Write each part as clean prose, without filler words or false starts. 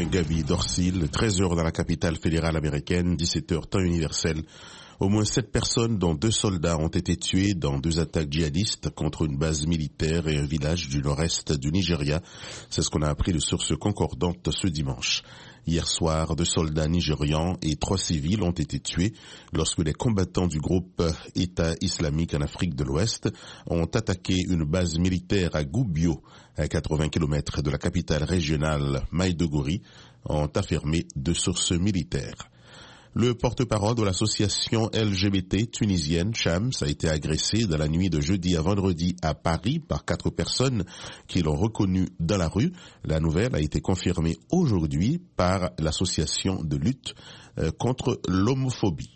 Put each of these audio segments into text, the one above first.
Gaby Dorsil, 13h dans la capitale fédérale américaine, 17h temps universel. Au moins 7 personnes, dont 2 soldats, ont été tués dans 2 attaques djihadistes contre une base militaire et un village du nord-est du Nigeria. C'est ce qu'on a appris de sources concordantes ce dimanche. Hier soir, 2 soldats nigérians et 3 civils ont été tués lorsque des combattants du groupe État islamique en Afrique de l'Ouest ont attaqué une base militaire à Goubio, à 80 km de la capitale régionale Maïdougouri, ont affirmé 2 sources militaires. Le porte-parole de l'association LGBT tunisienne Shams a été agressé dans la nuit de jeudi à vendredi à Paris par 4 personnes qui l'ont reconnu dans la rue. La nouvelle a été confirmée aujourd'hui par l'association de lutte contre l'homophobie.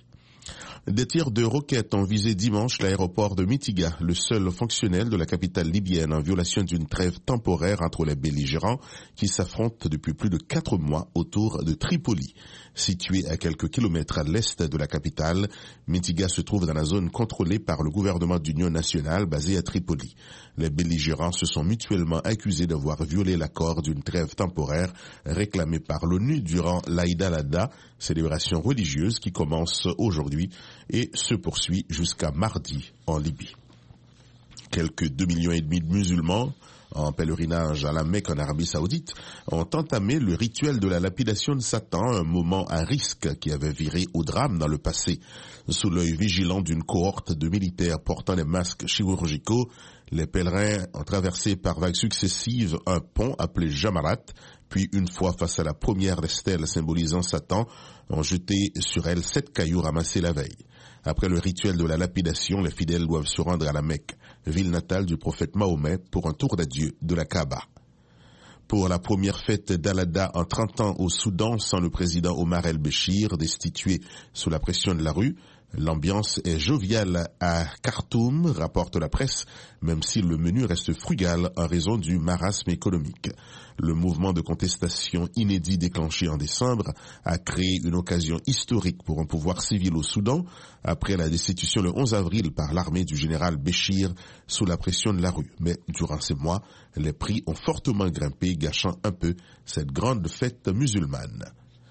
Des tirs de roquettes ont visé dimanche l'aéroport de Mitiga, le seul fonctionnel de la capitale libyenne en violation d'une trêve temporaire entre les belligérants qui s'affrontent depuis plus de 4 mois autour de Tripoli. Situé à quelques kilomètres à l'est de la capitale, Mitiga se trouve dans la zone contrôlée par le gouvernement d'union nationale basé à Tripoli. Les belligérants se sont mutuellement accusés d'avoir violé l'accord d'une trêve temporaire réclamé par l'ONU durant l'Aïd al-Adha, célébration religieuse qui commence aujourd'hui et se poursuit jusqu'à mardi en Libye. Quelques 2,5 millions de musulmans en pèlerinage à la Mecque en Arabie Saoudite ont entamé le rituel de la lapidation de Satan, un moment à risque qui avait viré au drame dans le passé. Sous l'œil vigilant d'une cohorte de militaires portant des masques chirurgicaux, les pèlerins ont traversé par vagues successives un pont appelé Jamarat, puis une fois face à la première des stèles symbolisant Satan, ont jeté sur elle 7 cailloux ramassés la veille. Après le rituel de la lapidation, les fidèles doivent se rendre à la Mecque, ville natale du prophète Mahomet, pour un tour d'adieu de la Kaaba. Pour la première fête d'Al-Adha en 30 ans au Soudan, sans le président Omar el-Béchir, destitué sous la pression de la rue, l'ambiance est joviale à Khartoum, rapporte la presse, même si le menu reste frugal en raison du marasme économique. Le mouvement de contestation inédit déclenché en décembre a créé une occasion historique pour un pouvoir civil au Soudan, après la destitution le 11 avril par l'armée du général Béchir sous la pression de la rue. Mais durant ces mois, les prix ont fortement grimpé, gâchant un peu cette grande fête musulmane.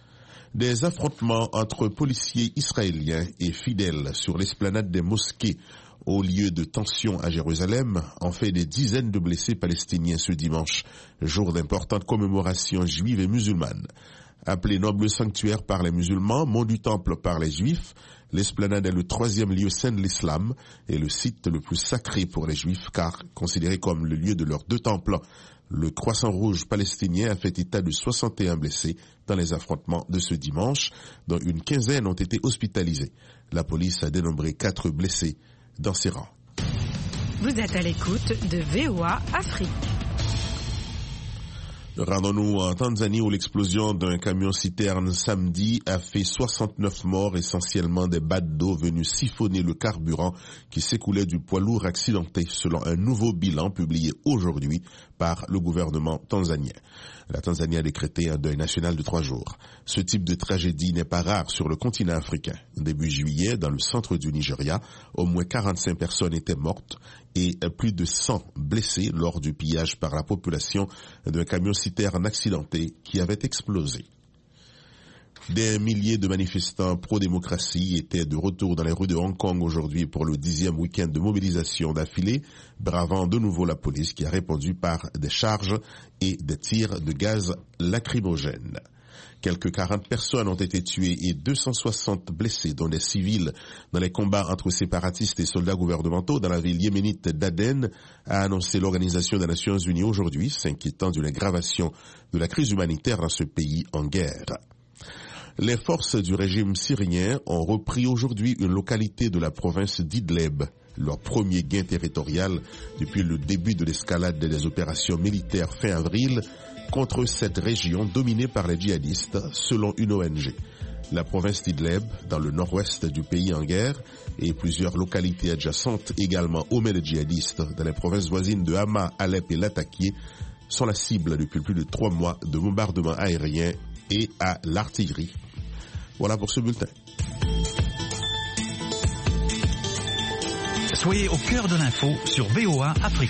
Des affrontements entre policiers israéliens et fidèles sur l'esplanade des mosquées au lieu de tension à Jérusalem ont fait des dizaines de blessés palestiniens ce dimanche, jour d'importantes commémorations juives et musulmanes. Appelé noble sanctuaire par les musulmans, mont du temple par les juifs, l'esplanade est le 3e lieu saint de l'islam et le site le plus sacré pour les juifs car considéré comme le lieu de leurs 2 temples. Le Croissant Rouge palestinien a fait état de 61 blessés dans les affrontements de ce dimanche, dont une quinzaine ont été hospitalisés. La police a dénombré 4 blessés dans ses rangs. Vous êtes à l'écoute de VOA Afrique. Rendons-nous en Tanzanie où l'explosion d'un camion-citerne samedi a fait 69 morts, essentiellement des battes d'eau venus siphonner le carburant qui s'écoulait du poids lourd accidenté, selon un nouveau bilan publié aujourd'hui par le gouvernement tanzanien. La Tanzanie a décrété un deuil national de 3 jours. Ce type de tragédie n'est pas rare sur le continent africain. Début juillet, dans le centre du Nigeria, au moins 45 personnes étaient mortes et plus de 100 blessés lors du pillage par la population d'un camion-citerne accidenté qui avait explosé. Des milliers de manifestants pro-démocratie étaient de retour dans les rues de Hong Kong aujourd'hui pour le 10e week-end de mobilisation d'affilée, bravant de nouveau la police qui a répondu par des charges et des tirs de gaz lacrymogène. Quelques 40 personnes ont été tuées et 260 blessés, dont des civils, dans les combats entre séparatistes et soldats gouvernementaux dans la ville yéménite d'Aden, a annoncé l'Organisation des Nations Unies aujourd'hui, s'inquiétant d'une aggravation de la crise humanitaire dans ce pays en guerre. Les forces du régime syrien ont repris aujourd'hui une localité de la province d'Idleb, leur premier gain territorial depuis le début de l'escalade des opérations militaires fin avril contre cette région dominée par les djihadistes, selon une ONG. La province d'Idleb, dans le nord-ouest du pays en guerre, et plusieurs localités adjacentes également aux mains des djihadistes dans les provinces voisines de Hama, Alep et Latakia, sont la cible depuis plus de 3 mois de bombardements aériens et à l'artillerie. Voilà pour ce bulletin. Soyez au cœur de l'info sur VOA Afrique.